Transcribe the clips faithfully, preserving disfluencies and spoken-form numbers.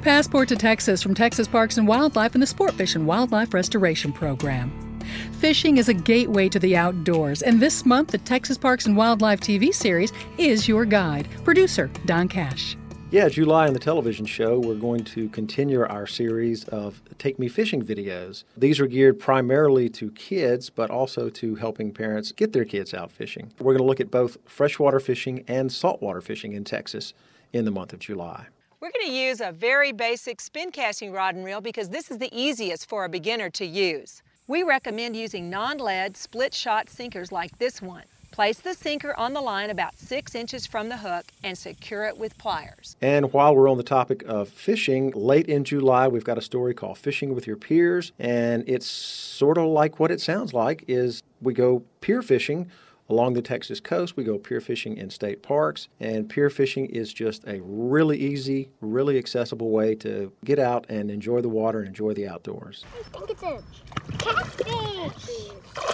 passport to Texas from Texas Parks and Wildlife and the Sportfish and Wildlife Restoration Program. Fishing is a gateway to the outdoors, and this month the Texas Parks and Wildlife T V series is your guide. Producer Don Cash. Yeah, July on the television show, we're going to continue our series of Take Me Fishing videos. These are geared primarily to kids, but also to helping parents get their kids out fishing. We're going to look at both freshwater fishing and saltwater fishing in Texas in the month of July. We're going to use a very basic spin casting rod and reel because this is the easiest for a beginner to use. We recommend using non-lead split-shot sinkers like this one. Place the sinker on the line about six inches from the hook and secure it with pliers. And while we're on the topic of fishing, late in July we've got a story called Fishing with Your Peers, and it's sort of like what it sounds like is we go pier fishing along the Texas coast. We go pier fishing in state parks, and pier fishing is just a really easy, really accessible way to get out and enjoy the water and enjoy the outdoors. I think it's a catfish.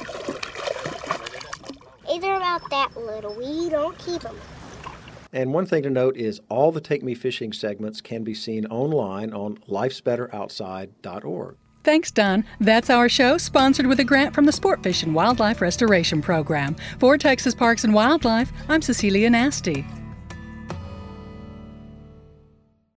They're about that little. We don't keep them. And one thing to note is all the Take Me Fishing segments can be seen online on lifes better outside dot org. Thanks, Don. That's our show, sponsored with a grant from the Sportfish and Wildlife Restoration Program. For Texas Parks and Wildlife, I'm Cecilia Nasty.